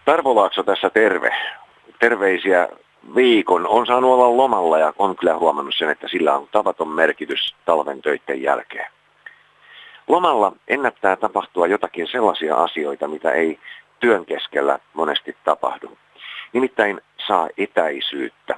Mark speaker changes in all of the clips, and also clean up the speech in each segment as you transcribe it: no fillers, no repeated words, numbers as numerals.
Speaker 1: Tarvo Laakso tässä terve. Terveisiä viikon. On saanut olla lomalla ja on kyllä huomannut sen, että sillä on tavaton merkitys talven töiden jälkeen. Lomalla ennättää tapahtua jotakin sellaisia asioita, mitä ei työn keskellä monesti tapahdu. Nimittäin saa etäisyyttä.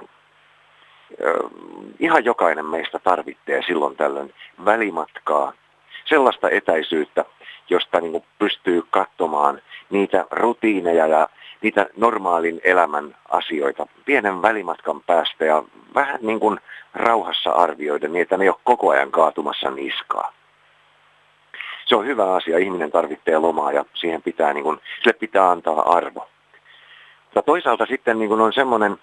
Speaker 1: Ihan jokainen meistä tarvitsee silloin tällöin välimatkaa. Sellaista etäisyyttä, josta niin kuin pystyy katsomaan niitä rutiineja ja niitä normaalin elämän asioita pienen välimatkan päästä ja vähän niin kuin rauhassa arvioida niin, että ne ei ole koko ajan kaatumassa niskaa. Se on hyvä asia. Ihminen tarvitsee lomaa ja siihen pitää, niin kuin, sille pitää antaa arvo. Mutta toisaalta sitten niin kuin on semmoinen,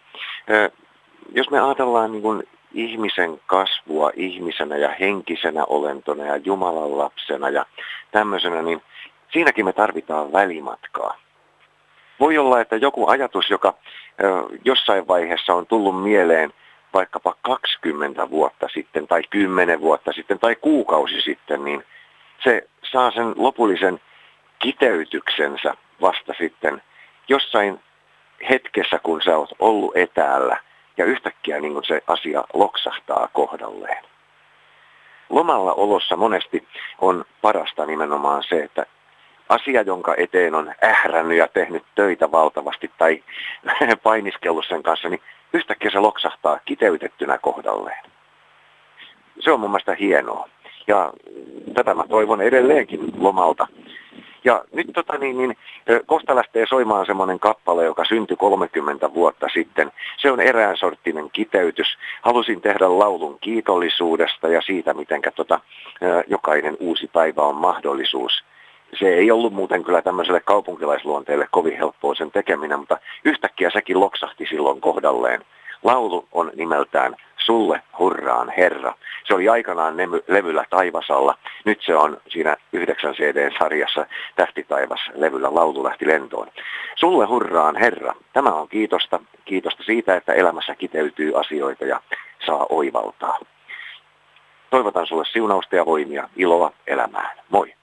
Speaker 1: jos me ajatellaan niin kuin ihmisen kasvua ihmisenä ja henkisenä olentona ja Jumalan lapsena ja tämmöisenä, niin siinäkin me tarvitaan välimatkaa. Voi olla, että joku ajatus, joka jossain vaiheessa on tullut mieleen vaikkapa 20 vuotta sitten tai 10 vuotta sitten tai kuukausi sitten, niin se saa sen lopullisen kiteytyksensä vasta sitten jossain hetkessä, kun sä oot ollut etäällä ja yhtäkkiä niin kun se asia loksahtaa kohdalleen. Lomalla olossa monesti on parasta nimenomaan se, että asia, jonka eteen on ährännyt ja tehnyt töitä valtavasti tai painiskellut sen kanssa, niin yhtäkkiä se loksahtaa kiteytettynä kohdalleen. Se on mun mielestä hienoa. Ja tätä mä toivon edelleenkin lomalta. Ja nyt kohta lähtee soimaan semmoinen kappale, joka syntyi 30 vuotta sitten. Se on erään sorttinen kiteytys. Halusin tehdä laulun kiitollisuudesta ja siitä, miten jokainen uusi päivä on mahdollisuus. Se ei ollut muuten kyllä tämmöiselle kaupunkilaisluonteelle kovin helppoa sen tekeminen, mutta yhtäkkiä sekin loksahti silloin kohdalleen. Laulu on nimeltään Sulle hurraan Herra. Se oli aikanaan levyllä Taivasalla. Nyt se on siinä 9 CD-sarjassa Tähti taivas-levyllä. Laulu lähti lentoon. Sulle hurraan Herra. Tämä on kiitosta. Kiitosta siitä, että elämässä kiteytyy asioita ja saa oivaltaa. Toivotan sulle siunausta ja voimia, iloa elämään. Moi!